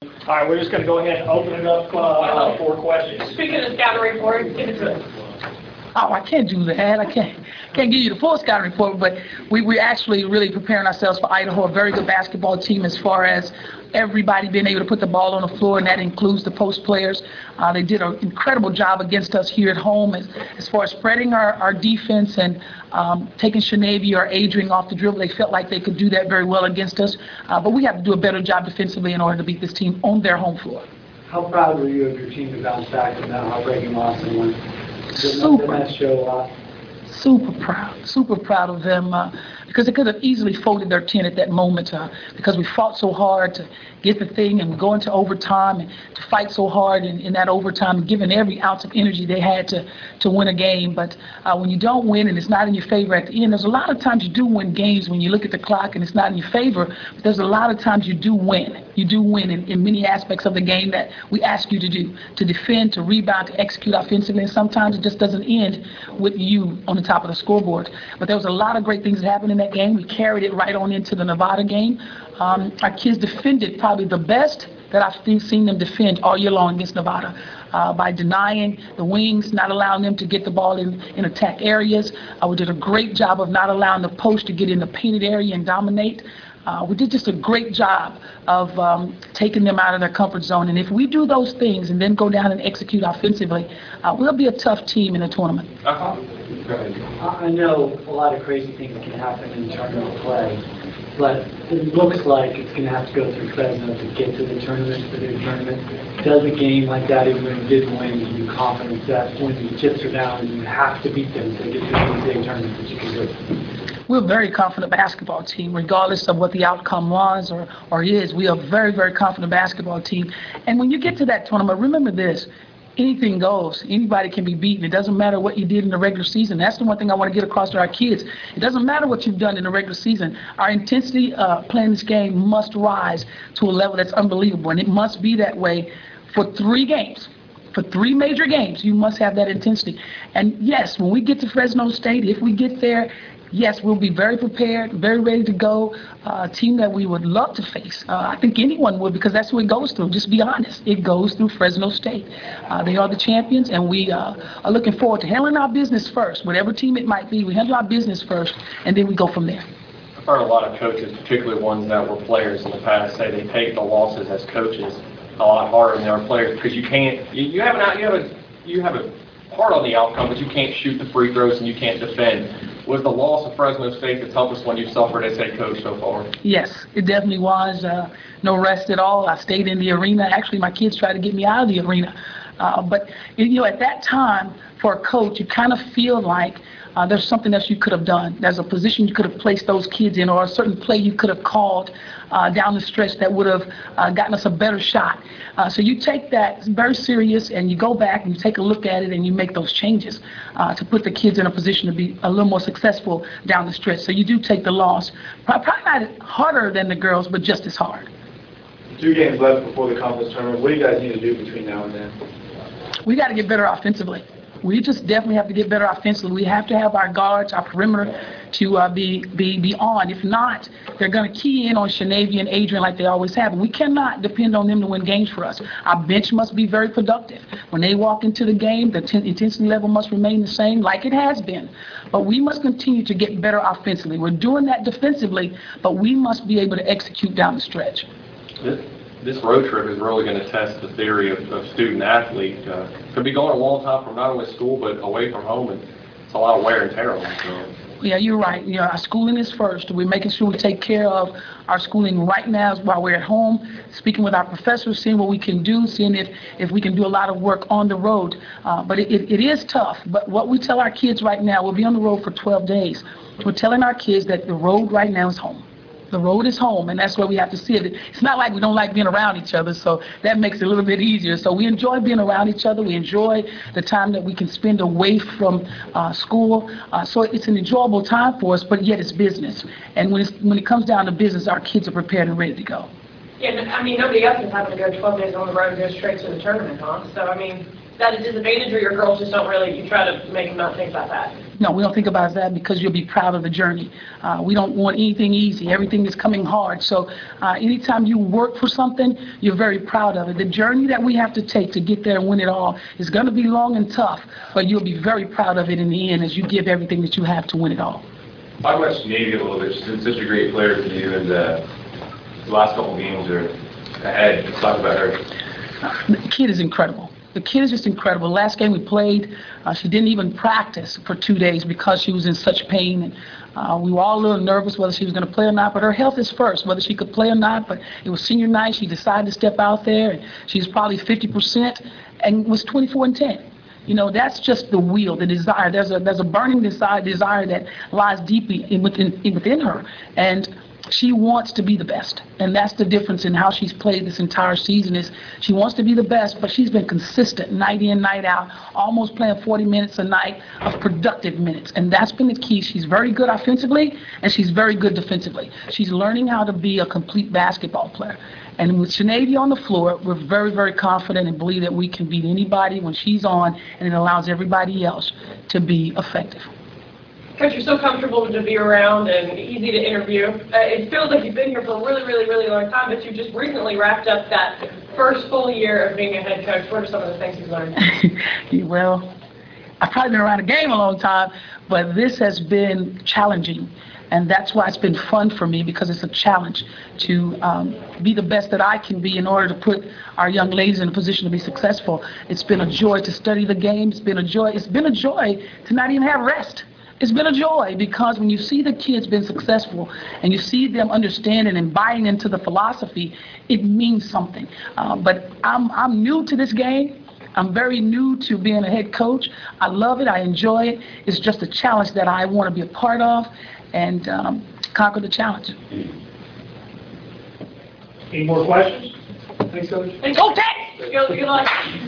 All right, we're just going to go ahead and open it up for questions. Speaking of scouting report, give it to us. Oh, I can't do that. I can't give you the full scouting report, but we're actually really preparing ourselves for Idaho, a very good basketball team as far as everybody being able to put the ball on the floor, and that includes the post players. They did an incredible job against us here at home as far as spreading our defense and taking Shanavy or Adrian off the dribble. They felt like they could do that very well against us, but we have to do a better job defensively in order to beat this team on their home floor. How proud were you of your team to bounce back from that heartbreaking loss and win? Super proud of them because they could have easily folded their 10 at that moment because we fought so hard to get the thing and go into overtime and to fight so hard in that overtime, given every ounce of energy they had to win a game. But when you don't win and it's not in your favor at the end, there's a lot of times you do win games when you look at the clock and it's not in your favor, but there's a lot of times you do win. You do win in many aspects of the game that we ask you to do, to defend, to rebound, to execute offensively, and sometimes it just doesn't end with you on the top of the scoreboard. But there was a lot of great things that happened in that game. We carried it right on into the Nevada game. Our kids defended probably the best that I've seen them defend all year long against Nevada by denying the wings, not allowing them to get the ball in attack areas. We did a great job of not allowing the post to get in the painted area and dominate. We did just a great job of taking them out of their comfort zone. And if we do those things and then go down and execute offensively, we'll be a tough team in the tournament. I know a lot of crazy things can happen in tournament play, but it looks like it's going to have to go through Fresno to get to the tournament, for their tournament. Does a game like that, even when you didn't win, give you confidence that when the chips are down and you have to beat them to get to the NCAA tournament that you can do it? We're a very confident basketball team, regardless of what the outcome was or is. We are a very, very confident basketball team. And when you get to that tournament, remember this. Anything goes. Anybody can be beaten. It doesn't matter what you did in the regular season. That's the one thing I want to get across to our kids. It doesn't matter what you've done in the regular season. Our intensity playing this game must rise to a level that's unbelievable, and it must be that way for 3 games. For 3 major games, you must have that intensity. And yes, when we get to Fresno State, if we get there, yes, we'll be very prepared, very ready to go. A team that we would love to face. I think anyone would, because that's who it goes through. Just be honest. It goes through Fresno State. They are the champions, and we are looking forward to handling our business first. Whatever team it might be, we handle our business first, and then we go from there. I've heard a lot of coaches, particularly ones that were players in the past, say they take the losses as coaches a lot harder than they are players, because you can't. You have a part on the outcome, but you can't shoot the free throws and you can't defend. Was the loss of Fresno State the toughest one you've suffered as head coach so far? Yes, it definitely was. No rest at all. I stayed in the arena. Actually, my kids tried to get me out of the arena. But at that time, for a coach, you kind of feel like there's something else you could have done. There's a position you could have placed those kids in, or a certain play you could have called down the stretch that would have gotten us a better shot. So you take that very serious, and you go back and you take a look at it, and you make those changes to put the kids in a position to be a little more successful down the stretch. So you do take the loss. Probably not harder than the girls, but just as hard. 2 games left before the conference tournament. What do you guys need to do between now and then? We got to get better offensively. We just definitely have to get better offensively. We have to have our guards, our perimeter to be on. If not, they're going to key in on Shanavy and Adrian like they always have. And we cannot depend on them to win games for us. Our bench must be very productive. When they walk into the game, the intensity level must remain the same like it has been. But we must continue to get better offensively. We're doing that defensively, but we must be able to execute down the stretch. This road trip is really going to test the theory of student-athlete. Could be going a long time from not only school but away from home, and it's a lot of wear and tear on them. Yeah, you're right. Our schooling is first. We're making sure we take care of our schooling right now while we're at home, speaking with our professors, seeing what we can do, seeing if we can do a lot of work on the road. But it is tough. But what we tell our kids right now, we'll be on the road for 12 days. We're telling our kids that the road right now is home. The road is home, and that's where we have to see it. It's not like we don't like being around each other, so that makes it a little bit easier. So we enjoy being around each other. We enjoy the time that we can spend away from school. So it's an enjoyable time for us, but yet it's business. And when it comes down to business, our kids are prepared and ready to go. Yeah, I mean, nobody else is having to go 12 days on the road and go straight to the tournament, huh? So, I mean, is that a disadvantage, or your girls just don't really, you try to make them not think about that? No, we don't think about that because you'll be proud of the journey. We don't want anything easy. Everything is coming hard. So anytime you work for something, you're very proud of it. The journey that we have to take to get there and win it all is going to be long and tough, but you'll be very proud of it in the end as you give everything that you have to win it all. Talk about Shanavia a little bit. She's been such a great player for you, and the last couple games are ahead. Let's talk about her. The kid is incredible. The kid is just incredible. Last game we played, she didn't even practice for 2 days because she was in such pain. And we were all a little nervous whether she was going to play or not, but her health is first, whether she could play or not. But it was senior night. She decided to step out there, and she was probably 50% and was 24-10. You know, that's just the will, the desire. There's a burning desire that lies deeply within her. And she wants to be the best, and that's the difference in how she's played this entire season. Is she wants to be the best, but she's been consistent night in, night out, almost playing 40 minutes a night of productive minutes, and that's been the key. She's very good offensively, and she's very good defensively. She's learning how to be a complete basketball player. And with Shanavia on the floor, we're very, very confident and believe that we can beat anybody when she's on, and it allows everybody else to be effective. Coach, you're so comfortable to be around and easy to interview. It feels like you've been here for a really, really, really long time, but you just recently wrapped up that first full year of being a head coach. What are some of the things you've learned? Well, I've probably been around the game a long time, but this has been challenging. And that's why it's been fun for me, because it's a challenge to be the best that I can be in order to put our young ladies in a position to be successful. It's been a joy to study the game. It's been a joy to not even have rest. It's been a joy because when you see the kids being successful and you see them understanding and buying into the philosophy, it means something. But I'm new to this game. I'm very new to being a head coach. I love it. I enjoy it. It's just a challenge that I want to be a part of and conquer the challenge. Any more questions? Thanks, Coach. Go Tex! Good luck.